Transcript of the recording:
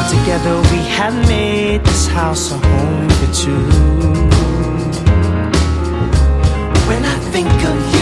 Together we have made this house a home for two. When I think of you,